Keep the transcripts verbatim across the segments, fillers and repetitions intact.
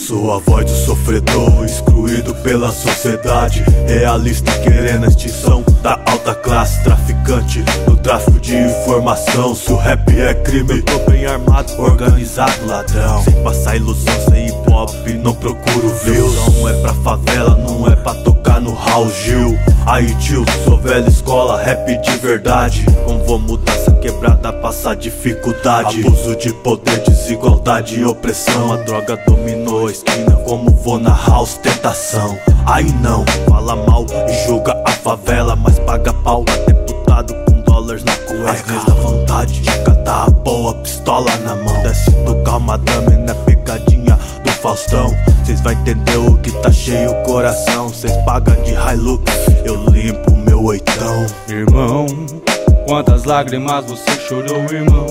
Sou a voz do sofredor, excluído pela sociedade. Realista querendo a extinção da alta classe. Traficante no tráfico de informação. Se o rap é crime, eu tô bem armado, organizado, ladrão. Sem passar ilusão, sem hip hop, não procuro views. Não é pra favela, não é pra tocar no Raul Gil. Aí tio, sou velha escola, rap de verdade. Como vou mudar essa quebrada, passar dificuldade. Abuso de poder, desigualdade e opressão. A droga dominou a esquina, como vou narrar ostentação. Aí não, fala mal e julga a favela, mas paga pau a deputado com dólares na cueca. Às vezes dá vontade de catar a boa, pistola na mão. Desce do calmadame na pegadinha do Faustão. Cês vai entender o que tá cheio o coração. Cês pagam de Hilux, eu limpo meu oitão. Irmão, quantas lágrimas você chorou, irmão?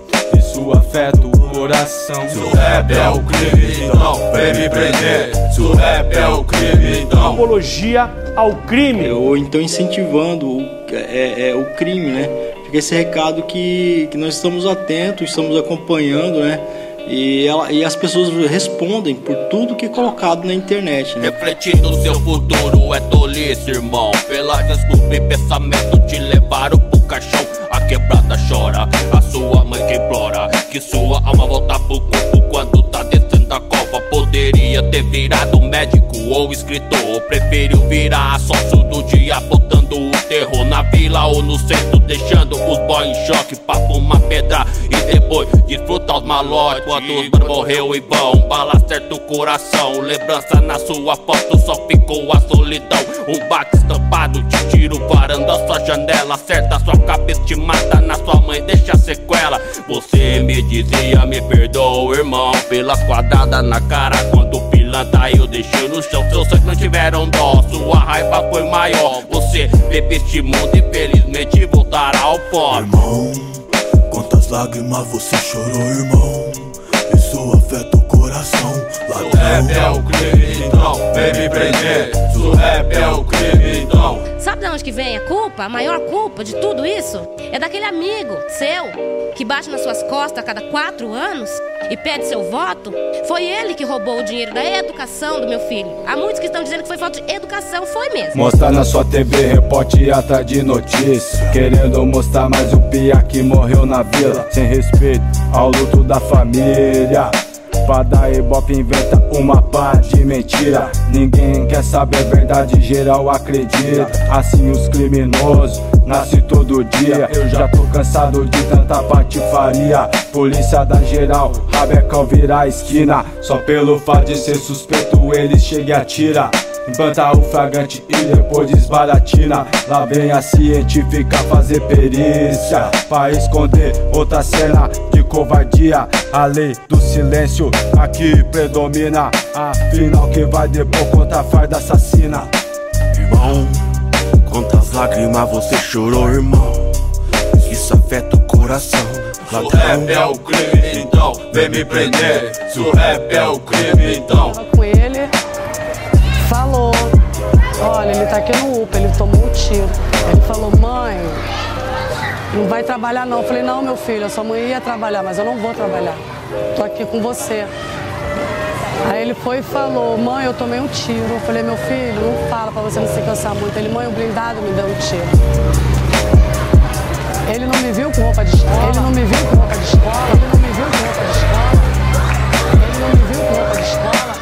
Isso afeta o coração. Se o rap é o crime, então vem me prender. Se o rap é o crime, então apologia ao crime. Ou então incentivando o, é, é, o crime, né? Fica esse recado que, que nós estamos atentos, estamos acompanhando, né? E, ela, e as pessoas respondem por tudo que é colocado na internet, né? Refletindo seu futuro é tolice, irmão. Pela desculpa e pensamento te levaram pro caixão. A quebrada chora, a sua mãe que implora que sua alma volta pro corpo quando tá descendo a cova. Poderia ter virado médico ou escritor, preferiu virar sócio do dia, botando o terror na vila ou no centro, deixando os boys em choque pra fumar pedra e depois desfrutar os malotes. Quantos mano morreu em vão, bala certa o coração. Lembrança na sua foto, só ficou a solidão. Um bate estampado, te tiro varanda sua janela. Acerta sua cabeça, te mata na sua mãe, deixa sequela. Você me dizia, me perdoa, irmão, pelas quadradas na cara quando pilantra eu deixei no chão. Seus sonhos não tiveram dó, sua raiva foi maior. Você bebe este mundo, infelizmente voltará ao pó. Irmão, quantas lágrimas você chorou, irmão? Isso afeta o coração, ladrão. Se o rap é o crime, então vem me prender. Se o rap é o crime, então. Sabe de onde que vem a culpa? A maior culpa de tudo isso é daquele amigo seu que bate nas suas costas a cada quatro anos e pede seu voto. Foi ele que roubou o dinheiro da educação do meu filho. Há muitos que estão dizendo que foi falta de educação, foi mesmo. Mostra na sua T V, repórter atrás de notícia, querendo mostrar mais o pia que morreu na vila, sem respeito ao luto da família. Pra dar ibope inventa uma pá de mentira. Ninguém quer saber a verdade, geral acredita. Assim os criminosos nascem todo dia. Eu já tô cansado de tanta patifaria. Polícia da geral, rabecão vira a esquina. Só pelo fato de ser suspeito ele chega e atira. Implanta o flagrante e depois desbaratina. Lá vem a científica fazer perícia pra esconder outra cena de covardia. A lei do silêncio aqui predomina. Afinal quem vai depor contra a farda assassina? Irmão, quantas lágrimas você chorou, irmão? Isso afeta o coração, ladrão. Se o rap é o crime, então vem me prender. Se o rap é o crime, então. Com ele, falou: olha, ele tá aqui no U P A, ele tomou um tiro. Ele falou: mãe, não vai trabalhar não. Eu falei: não, meu filho, a sua mãe ia trabalhar, mas eu não vou trabalhar. Tô aqui com você. Aí ele foi e falou: mãe, eu tomei um tiro. Eu falei: meu filho, não fala pra você não se cansar muito. Ele: mãe, o blindado me deu um tiro. Ele não me viu com roupa de escola. Ele não me viu com roupa de escola. Ele não me viu com roupa de escola. Ele não me viu com roupa de escola.